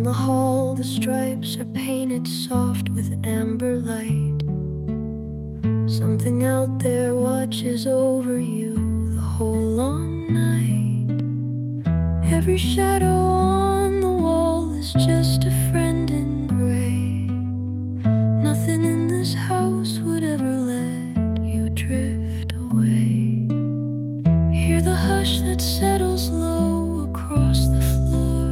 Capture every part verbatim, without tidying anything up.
the hall, the stripes are painted soft with amber light. Something out there watches over you the whole long night. Every shadow on the wall is just a friend in gray. Nothing in this house would ever let you drift away. Hear the hush that settles low across the floor.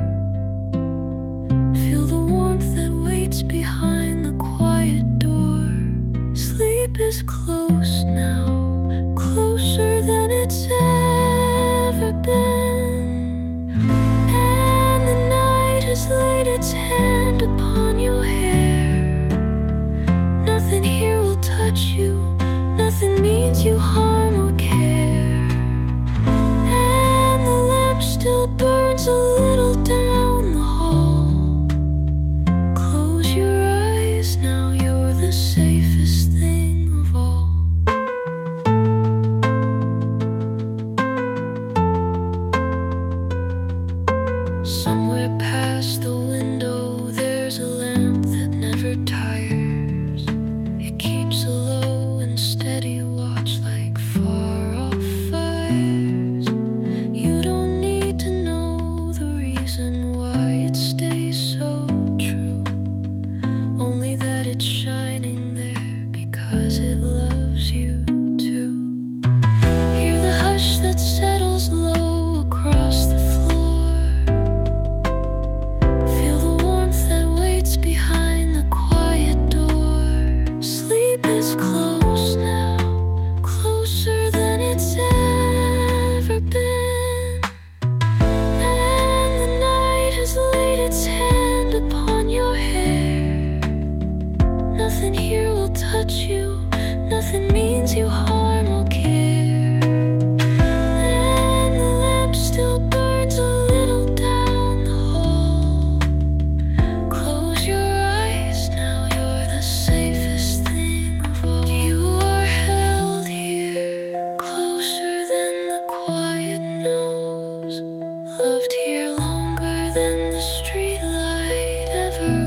Feel the warmth that waits behind the quiet door. Sleep is close now, closer than it's ever been. And the night has laid its hand upon your hair. Nothing here will touch you, nothing means you harm or care. And the lamp still burns a little down the hall. Close your eyes now, you're the safest thing of all. Somewhere past the window there's a lamp that never tires. It keeps a low and steady watch like far-off fires. You don't need to know the reason why it stays so true, only that it's shining there because it loves you too. Hear the hush that settles low across the floor. Feel the warmth that waits behind the quiet door. Sleep is close now, closer than it's ever been. And the night has laid its hand upon your hair. Nothing here will touch you, nothing means you harm or care. And the lamp still burns a little down the hall. Close your eyes now, you're the safest thing of all. You are held here, closer than the quiet knows. Loved here longer than the street light ever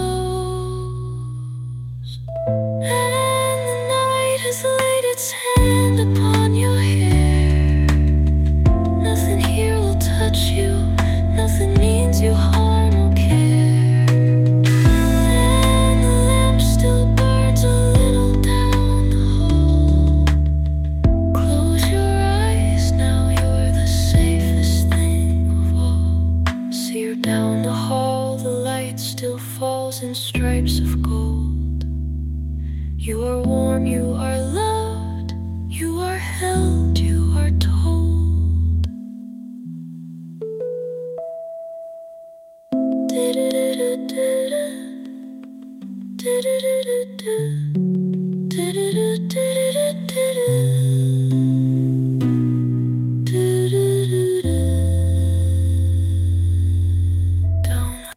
glows. And the night has laid its hand upon your hair. Nothing here will touch you, nothing means you harm or care. And the lamp still burns a little down the hall. Close your eyes now, you're the safest thing of all. See her down the hall, the light still falls in stripes of gold. You are warm, you are loved, you are held, you are told. Da-da-da-da-da. Da-da-da-da-da. Da-da-da-da-da.